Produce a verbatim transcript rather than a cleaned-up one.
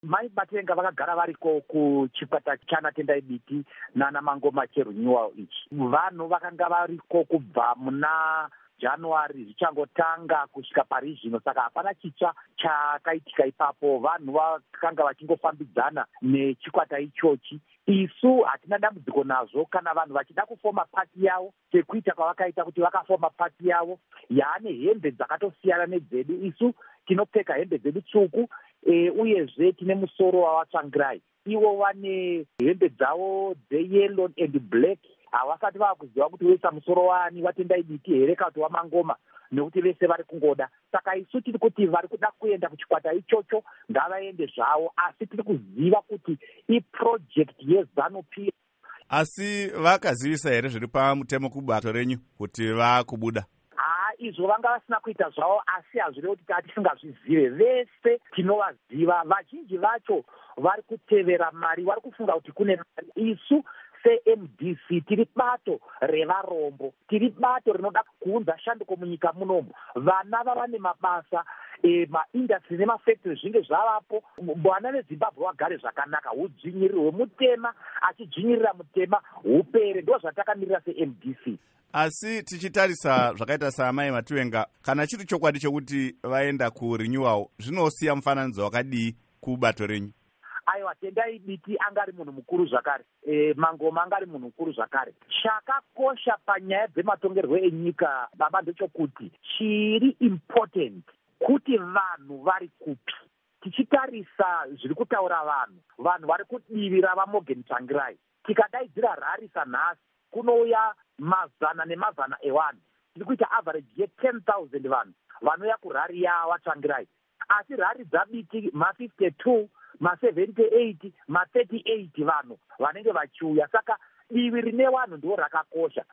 Mai Batenga vakagara variko kuchikwata chana Tendai Biti nana Mangoma cherenewal ichi. Vanhu vakanga variko kubva muna January zvichangotanga kusvika pari zvino, saka hapana chicha chakaitika ipapo. Vanhu vakanga vachingofambidzana nechikwata ichochi. Isu hatina dambudziko nazvo kana vanhu vachida kufoma pati yavo, sekuita kwavakaita kuti vakafoma pati yavo yaane hembe dzakatosiyana nedzedu. Isu tinopfeka hembe dzedu tsvuku, e, uyezve tine musoro wavatsvangirai. Ivo vane hembe dzavo dzeyellow and black. Havasati vakuziva kuti wesa musoro wani waTendai Biti here kana kuti waMangoma, nekuti vese vari kungoda. Saka isu tiri kuti vari kuda kuenda kuchikwata ichocho ngavaende zvavo, asi tiri kuziva kuti iproject yeZANU-P F. Asi vakazivisa here zviri pamutemo kubato renyu kuti vakubuda? Haa, izvo vanga vasina kuita zvavo, asi hazvirevo kuti hatisingazvizive. Vese tinovaziva, vazhinji vacho vari kutevera mari, vari kufunga kuti kune mari. Isu se-M D C tiri bato revarombo, tiri bato rinoda kuunza shanduko munyika munomu. Vana vava nemabasa, e, maindustry nemafactory zvinge zvavapo. Vana veZimbabwe vagare zvakanaka, hudzvinyiriri hwemutema achidzvinyirira mutema hupere. Ndo zvatakamira se-M D C. Asi tichitarisa zvakaita saamai Matuenga, kana chiri chokwadi chokuti vaenda kurenewal, zvinosiya mufananidzo wakadii kubato renyu? Aiwa, Tendai Biti angari munhu mukuru zvakare, e, Mangoma angari munhu mukuru zvakare. Chakakosha panyaya dzematongerwo enyika baba ndechokuti chiri important kuti vanhu vari kupi. Tichitarisa zviri kutaura vanhu, vanhu vari kudivi ravaMorgan Tsvangirai. Tikadaidzira rarisa nhasi kunouya mazana nemazana evanhu. Tiri kuita average ye ten thousand vanhu vanouya kurari yavaTsvangirai. Asi rari dzaBiti ma fifty-two, ma seventy-eight, ma thirty-eight vanhu vanenge vachiuya. Saka divi rine vanhu ndo rakakosha.